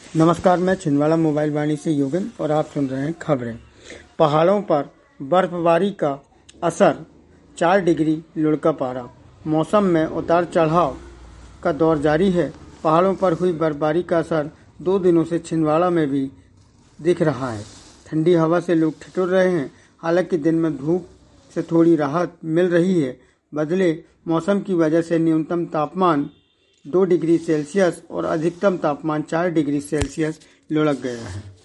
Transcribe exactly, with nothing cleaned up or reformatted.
नमस्कार, मैं छिंदवाड़ा मोबाइल वाणी से योगन और आप सुन रहे हैं खबरें। पहाड़ों पर बर्फबारी का असर, चार डिग्री लुढ़का पारा। मौसम में उतार चढ़ाव का दौर जारी है। पहाड़ों पर हुई बर्फबारी का असर दो दिनों से छिंदवाड़ा में भी दिख रहा है। ठंडी हवा से लोग ठिठुर रहे हैं। हालांकि दिन में धूप से थोड़ी राहत मिल रही है। बदले मौसम की वजह से न्यूनतम तापमान दो डिग्री सेल्सियस और अधिकतम तापमान चार डिग्री सेल्सियस लुढ़क गया है।